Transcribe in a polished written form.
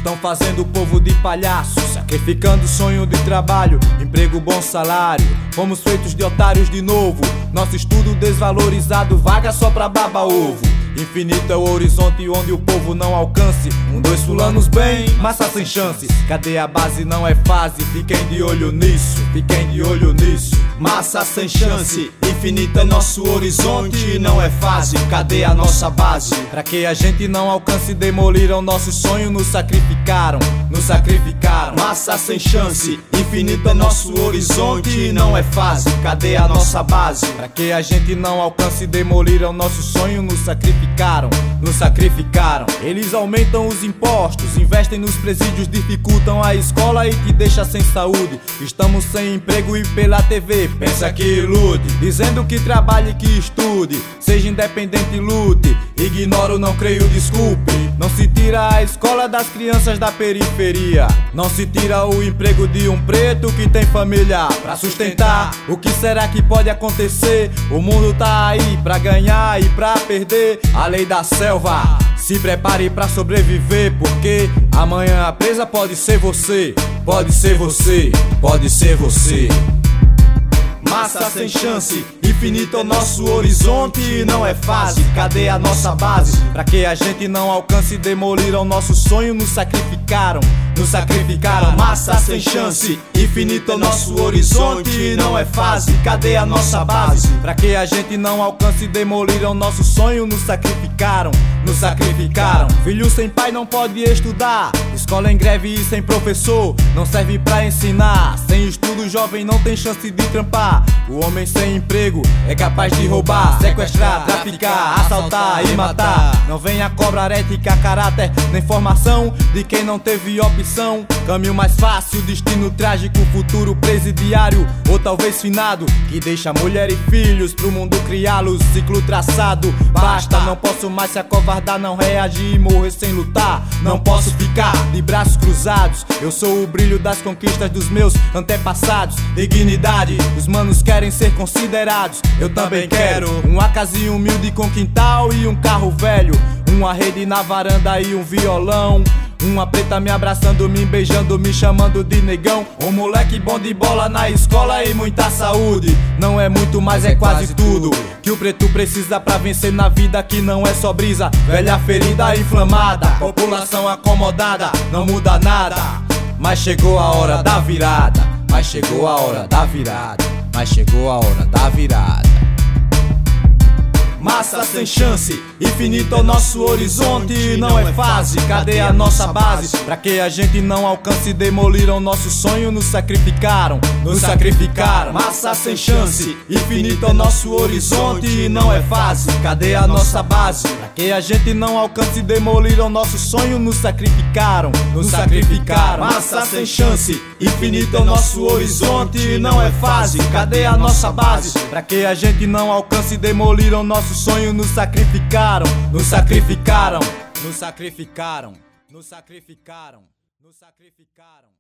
Estão fazendo o povo de palhaço, sacrificando o sonho de trabalho, emprego, bom salário. Fomos feitos de otários de novo. Nosso estudo desvalorizado, vaga só pra baba-ovo. Infinito é o horizonte onde o povo não alcance. Dois fulanos bem, massa sem chance. Cadê a base? Não é fase. Fiquem de olho nisso, fiquem de olho nisso. Massa sem chance, infinito é nosso horizonte. Não é fase, cadê a nossa base? Pra que a gente não alcance, demoliram nosso sonho, nos sacrificaram, nos sacrificaram. Massa sem chance, infinito é nosso horizonte. Não é fase, cadê a nossa base? Pra que a gente não alcance, demoliram nosso sonho, nos sacrificaram, nos sacrificaram. Eles aumentam os impostos, investem nos presídios, dificultam a escola e te deixa sem saúde. Estamos sem emprego e pela TV pensa que ilude, dizendo que trabalhe e que estude, seja independente e lute. Ignoro, não creio, desculpe. Não se tira a escola das crianças da periferia, não se tira o emprego de um preto que tem família pra sustentar. O que será que pode acontecer? O mundo tá aí pra ganhar e pra perder. A lei da selva, se prepare pra sobreviver, porque amanhã a presa pode ser você, pode ser você, pode ser você. Massa sem chance, infinito é o nosso horizonte. Não é fase, cadê a nossa base? Pra que a gente não alcance, demoliram nosso sonho, nos sacrificaram, nos sacrificaram. Massa sem chance, infinito é o nosso horizonte. Não é fase, cadê a nossa base? Pra que a gente não alcance, demoliram nosso sonho, nos sacrificaram, nos sacrificaram. Filho sem pai não pode estudar, escola em greve e sem professor não serve pra ensinar. Sem estudo jovem não tem chance de trampar. O homem sem emprego é capaz de roubar, sequestrar, traficar, assaltar e matar. Não venha cobrar ética, caráter, nem formação de quem não teve opção. Caminho mais fácil, destino trágico, futuro presidiário ou talvez finado, que deixa mulher e filhos pro mundo criá-los. Ciclo traçado, basta, não posso mais se acovardar, não reagir e morrer sem lutar. Não posso ficar de braços cruzados, eu sou o brilho das conquistas dos meus antepassados. Dignidade, os manos querem ser considerados, eu também quero. Uma casinha humilde com quintal e um carro velho, uma rede na varanda e um violão. Uma preta me abraçando, me beijando, me chamando de negão. Um moleque bom de bola na escola e muita saúde. Não é muito, mas é quase tudo que o preto precisa pra vencer na vida, que não é só brisa. Velha ferida inflamada, população acomodada, não muda nada. Mas chegou a hora da virada, mas chegou a hora da virada, mas chegou a hora da virada. Massa sem chance, infinito é o nosso horizonte. Não é fase, cadê a nossa base? Pra que a gente não alcance, demoliram nosso sonho, nos sacrificaram, nos sacrificaram. Massa sem chance, infinito é o nosso horizonte. Não é fase, cadê a nossa base? Pra que a gente não alcance, demoliram nosso sonho, nos sacrificaram, nos sacrificaram. Massa sem chance, infinito é o nosso horizonte. Não é fase, cadê a nossa base? Pra que a gente não alcance, demoliram nosso sonho, nos sacrificaram, nos sacrificaram, nos sacrificaram, nos sacrificaram, nos sacrificaram.